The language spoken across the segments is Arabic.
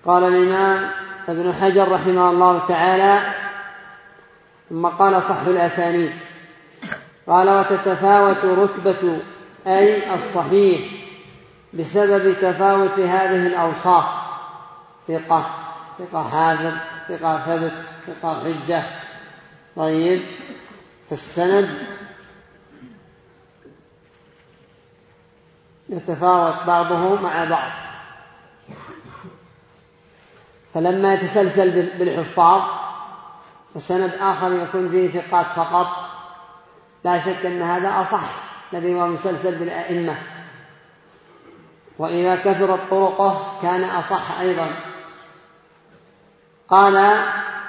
قال الإمام ابن حجر رحمه الله تعالى ثم قال صح الأسانيد. قال وتتفاوت رتبة أي الصحيح بسبب تفاوت هذه الأوصاف: ثقة، ثقة حافظ، ثقة ثبت، ثقة حجة. طيب، فالسند يتفاوت بعضه مع بعض، فلما يتسلسل بالحفاظ وسند آخر يكون فيه ثقات فقط لا شك أن هذا أصح الذي هو مسلسل بالأئمة، وإذا كثرت طرقه كان أصح أيضا. قال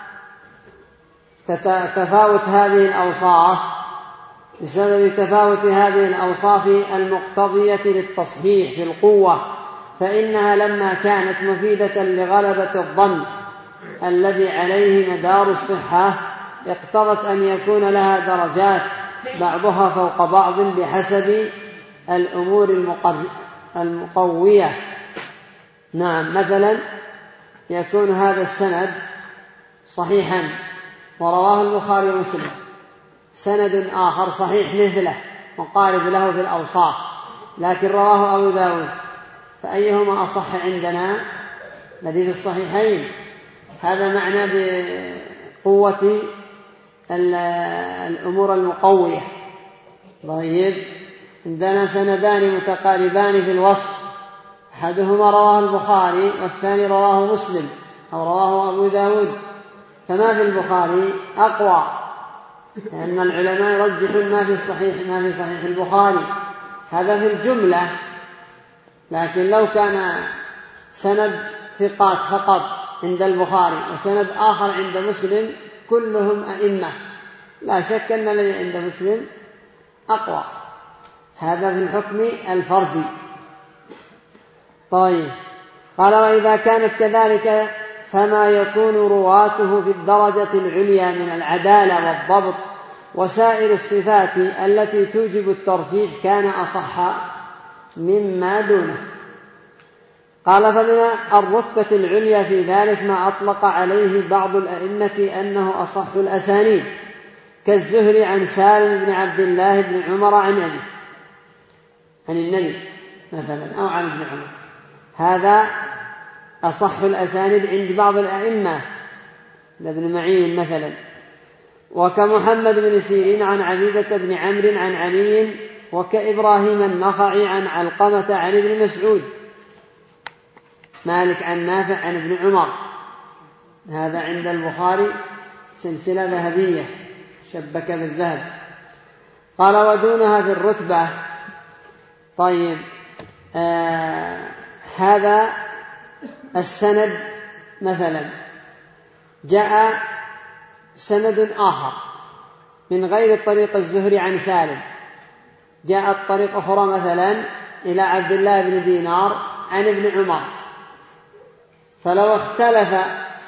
تفاوت هذه الأوصاف بسبب تفاوت هذه الأوصاف المقتضية للتصحيح في القوة، فإنها لما كانت مفيدة لغلبة الظن الذي عليه مدار الصحة اقتضت أن يكون لها درجات بعضها فوق بعض بحسب الأمور المقوية. نعم، مثلا يكون هذا السند صحيحا ورواه البخاري ومسلم، سند آخر صحيح مثله مقارب له في الأوصاف لكن رواه أبو داود، فأيهما أصح عندنا؟ الذي في الصحيحين. هذا معنى بقوة الأمور المقوية. طيب، عندنا سندان متقاربان في الوصف، أحدهما رواه البخاري والثاني رواه مسلم أو رواه أبو داود، فما في البخاري أقوى، لأن العلماء يرجحون ما في صحيح البخاري، هذا في الجملة. لكن لو كان سند ثقات فقط عند البخاري وسند آخر عند مسلم كلهم أئمة، لا شك أن الذي عند مسلم أقوى. هذا في الحكم الفردي. طيب، قال وإذا كانت كذلك فما يكون رواته في الدرجة العليا من العدالة والضبط وسائر الصفات التي توجب الترجيح كان أصح مما دونه. قال فمن الرتبة العليا في ذلك ما أطلق عليه بعض الأئمة أنه أصح الأسانيد، كالزهري عن سالم بن عبد الله بن عمر عن أبيه عن النبي مثلا أو عن ابن عمر، هذا أصح الأسانيد عند بعض الأئمة لابن معين مثلا. وكمحمد بن سيرين عن عبيدة بن عمرو عن علي، وكإبراهيم النخعي عن علقمة عن ابن مسعود، مالك عن نافع عن ابن عمر، هذا عند البخاري سلسلة ذهبية شبك بالذهب. قال ودونها في الرتبة. طيب، هذا السند مثلا جاء سند آخر من غير طريق الزهري عن سالم، جاءت طريق أخرى مثلا إلى عبد الله بن دينار عن ابن عمر، فلو اختلف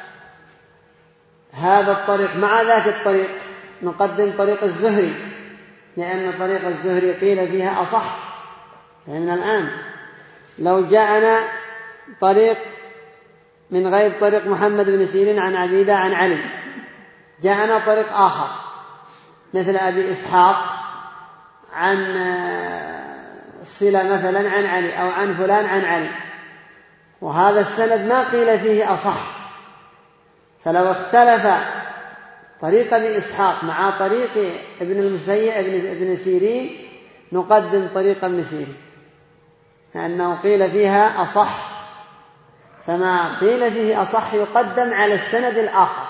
هذا الطريق مع ذاك الطريق نقدم طريق الزهري، لأن طريق الزهري قيل فيها أصح. فمن الآن لو جاءنا طريق من غير طريق محمد بن سيرين عن عبيدة عن علي، جاءنا طريق آخر مثل أبي إسحاق عن صلة مثلا عن علي أو عن فلان عن علي، وهذا السند ما قيل فيه أصح، فلو اختلف طريق أبي إسحاق مع طريق ابن المسيب ابن سيرين نقدم طريق ابن سيرين لأنه قيل فيها أصح، فما قيل فيه أصح يقدم على السند الآخر.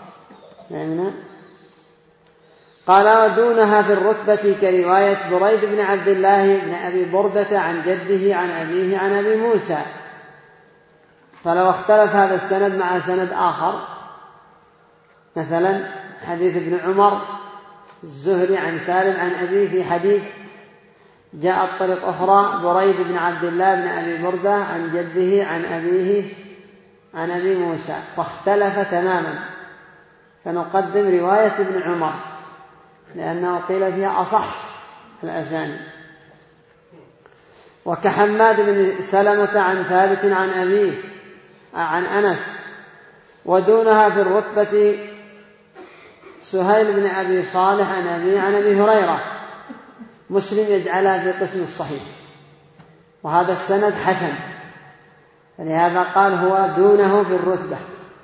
قال ودونها في الرتبة كرواية بريد بن عبد الله بن أبي بردة عن جده عن أبيه عن أبي موسى، فلو اختلف هذا السند مع سند آخر مثلا حديث ابن عمر الزهري عن سالم عن أبيه في حديث، جاءت طريق أخرى بريد بن عبد الله بن أبي بردة عن جده عن أبيه عن أبي موسى، واختلف تماما، فنقدم رواية ابن عمر لأنه قيل فيها أصح الأسانيد. وكحماد بن سلمة عن ثابت عن أبيه عن أنس، ودونها في الرتبة سهيل بن أبي صالح عن أبي هريرة. مسلم يجعلها في قسم الصحيح، وهذا السند حسن، فلهذا قال هو دونه في الرتبة،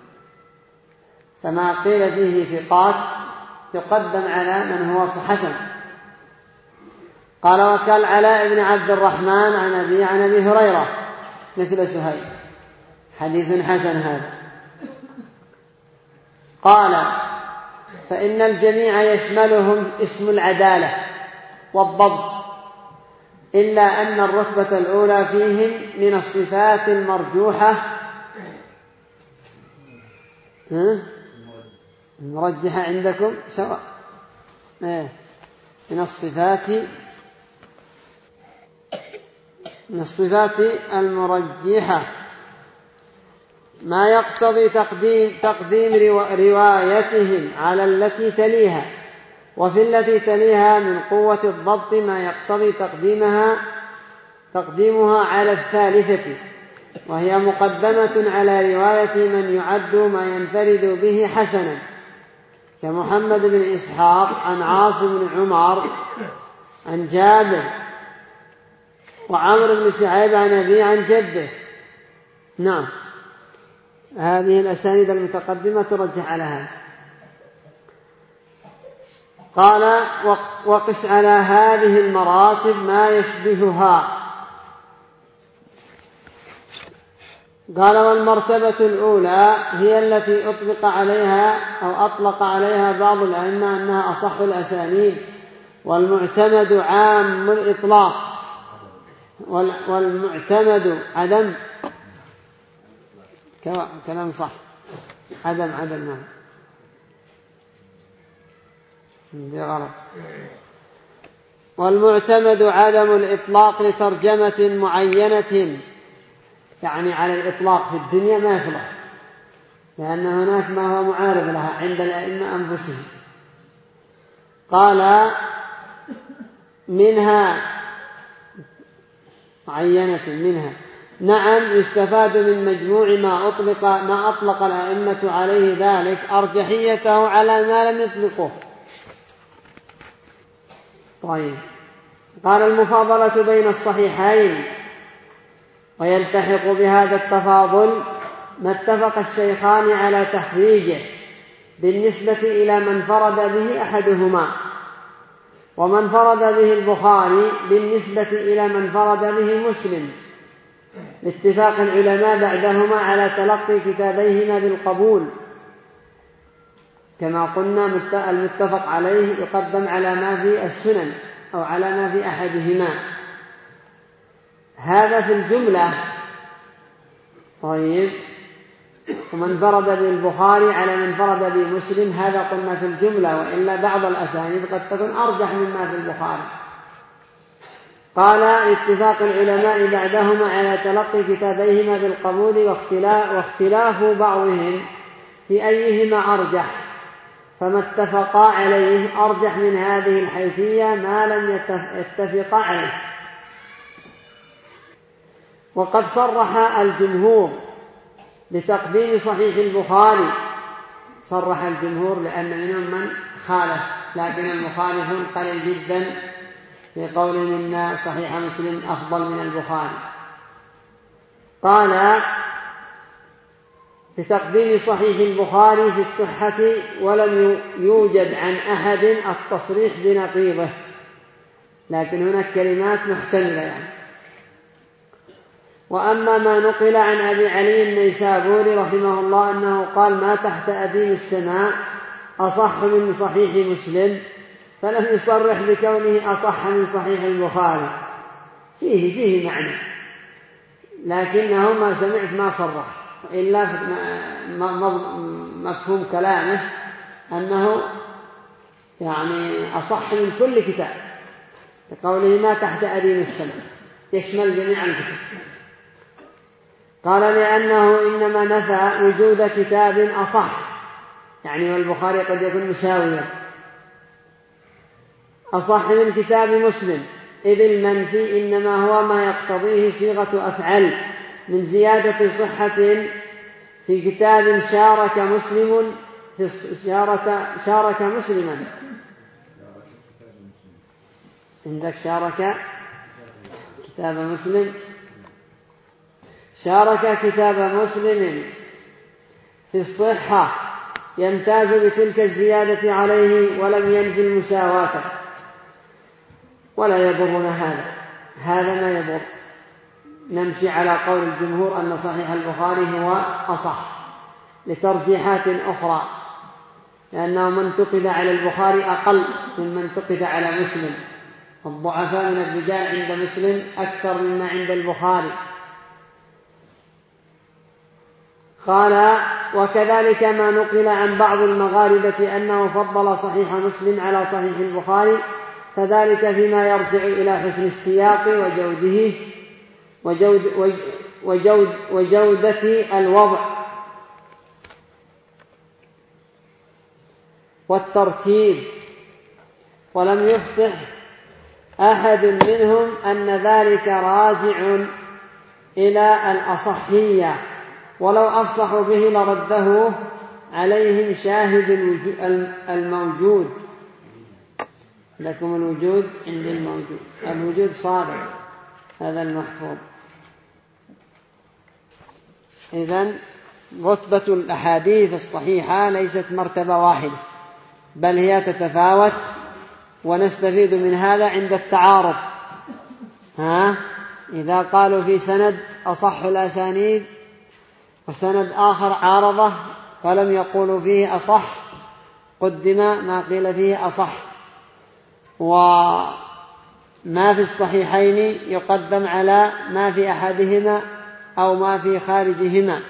فما قيل فيه ثقات يقدم على من هو حسن. قال وكالعلاء بن عبد الرحمن عن أبي هريرة مثل سهيل، حديث حسن هذا. قال فإن الجميع يشملهم اسم العدالة والضبط، إلا أن الرتبة الأولى فيهم من الصفات المرجوحة المرجحة عندكم سواء من الصفات المرجحة ما يقتضي تقديم روايتهم على التي تليها، وفي التي تليها من قوة الضبط ما يقتضي تقديمها على الثالثة، وهي مقدمة على رواية من يعد ما ينفرد به حسنا، كمحمد بن إسحاق عن عاصم بن عمر عن جابر، وعمر بن شعيب عن أبيه عن جده. نعم، هذه الأسانيد المتقدمة ترجح على هذا. قال وقس على هذه المراتب ما يشبهها. قال والمرتبة الأولى هي التي أطلق عليها بعض الأئمة أنها أصح الأسانيد، والمعتمد عام الإطلاق، والمعتمد عدم كلام صح عدم نعم دي غلط. والمعتمد عدم الإطلاق لترجمة معينة، يعني على الإطلاق في الدنيا ما يصلح، لأن هناك ما هو معارض لها عند الأئمة أنفسهم. قال منها معينة منها، نعم يستفاد من مجموع ما أطلق الأئمة عليه ذلك أرجحيته على ما لم يطلقه. طيب، قال المفاضلة بين الصحيحين، ويلتحق بهذا التفاضل ما اتفق الشيخان على تخريجه بالنسبة إلى من فرد به أحدهما، ومن فرد به البخاري بالنسبة إلى من فرد به مسلم، باتفاق العلماء بعدهما على تلقي كتابيهما بالقبول، كما قلنا المتفق عليه يقدم على ما في السنن أو على ما في أحدهما، هذا في الجملة. طيب، ومن فرد بالبخاري على من فرد بمسلم، هذا قلنا في الجملة، وإلا بعض الأسانيد قد تكون أرجح مما في البخاري. قال اتفاق العلماء بعدهما على تلقي كتابيهما بالقبول، واختلاف بعضهم في أيهما أرجح، فما اتفقا عليه أرجح من هذه الحيثية ما لم يتفقا عليه. وقد صرح الجمهور بتقديم صحيح البخاري، صرح الجمهور لأن منهم من خالف، لكن المخالفون قليل جدا في قولهم إن صحيح مسلم أفضل من البخاري. قال بتقديم صحيح البخاري في الصحة، ولم يوجد عن أحد التصريح بنقيضه، لكن هناك كلمات محتملة يعني. وأما ما نقل عن أبي علي النيسابوري رحمه الله أنه قال ما تحت أديم السماء أصح من صحيح مسلم، فلم يصرح بكونه أصح من صحيح البخاري، فيه معنى، لكنه ما سمعت ما صرح، إلا مفهوم كلامه أنه يعني أصح من كل كتاب، بقوله ما تحت أديم السماء يشمل جميع الكتب. قال لأنه إنما نفى وجود كتاب أصح، يعني والبخاري قد يكون مساويا، أصح من كتاب مسلم، إذ المنفي إنما هو ما يقتضيه صيغة أفعل من زيادة صحة في كتاب شارك مسلم شارك مسلما. عندك شارك كتاب مسلم، شارك كتاب مسلم في الصحة يمتاز بتلك الزيادة عليه ولم ينفي المساواة، ولا يضرنا هذا ما يضر. نمشي على قول الجمهور أن صحيح البخاري هو أصح لترجيحات أخرى، لأنه من انتقد على البخاري أقل ممن انتقد على مسلم. الضعفاء من الرجال عند مسلم أكثر مما عند البخاري. قال: وكذلك ما نقل عن بعض المغاربة أنه فضل صحيح مسلم على صحيح البخاري، فذلك فيما يرجع إلى حسن السياق وجودة الوضع والترتيب، ولم يفصح أحد منهم أن ذلك راجع إلى الأصحية، ولو أفصحوا به لرده عليهم شاهد الموجود. لكم الوجود عند الموجود، الوجود صادق، هذا المحفوظ. إذن رتبة الأحاديث الصحيحة ليست مرتبة واحدة، بل هي تتفاوت، ونستفيد من هذا عند التعارض. إذا قالوا في سند أصح الأسانيد وسند آخر عارضه فلم يقولوا فيه أصح، قدم ما قيل فيه أصح، وما في الصحيحين يقدم على ما في أحدهما أو ما في خارجهما.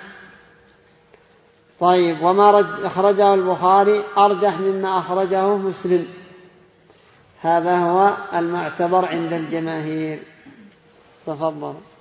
طيب، وما أخرجه البخاري أرجح مما أخرجه مسلم، هذا هو المعتبر عند الجماهير. تفضل.